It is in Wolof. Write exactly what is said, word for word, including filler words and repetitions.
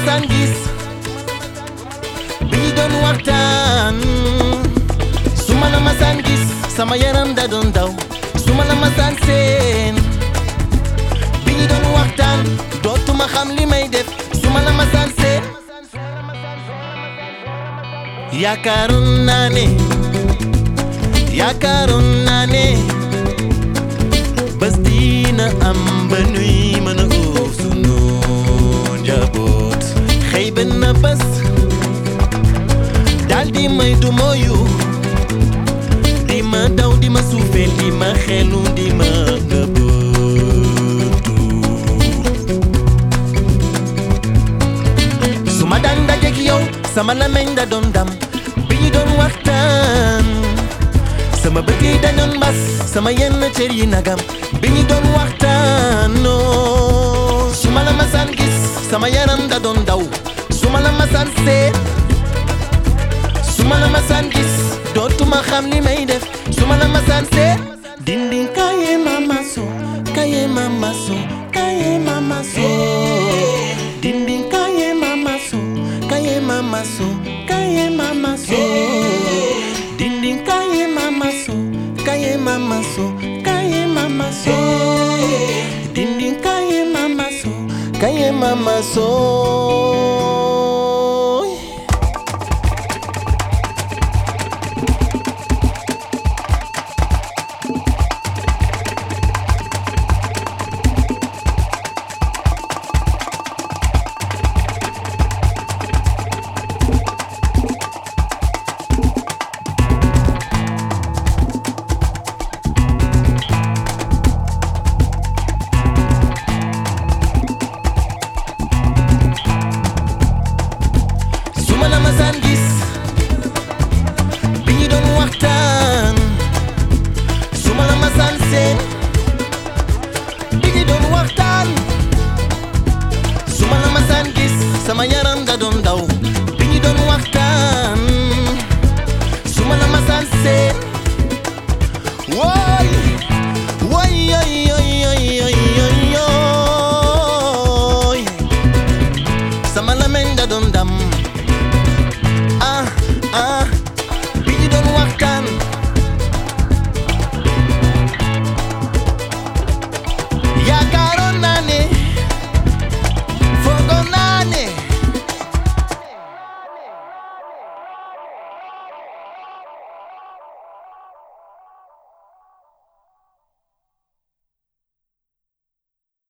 masaan gis bi ñu doon waxtaan su ma la masaan gis sama yaram da doon daw su ma la masaan seen bi ñu doon waxtaan dootuma xam li may def su ma la masaan seen yaakaaroon naa ne yaakaaroon naa ne bés dina am ba nuy mën a uuf sunu njaboot xëy benn bés daal di may du moyu di ma daw di ma suufeel di ma xelu di ma nëbbatu su ma daan dajeek yow sama lameñ da doon dam bi ñu doon waxtaan sama bët yi dañoon mbas sama yenn cër yi nagam bi ñu doon waxtaan noo su ma la masaan gis sama yaram da doon daw su ma la masaan seet su ma la masaan gis dootuma xam li may def su ma la masaan seet dindin kaye mama so kaye mama so kaye mama so dindin kaye mama so kaye mama so kaye mama so dindin kaye mama so kaye mama so kaye mama so dindin kaye mama so kaye mama so sama yaram da doon daw bi ñu doon waxtaan su ma la masaan seen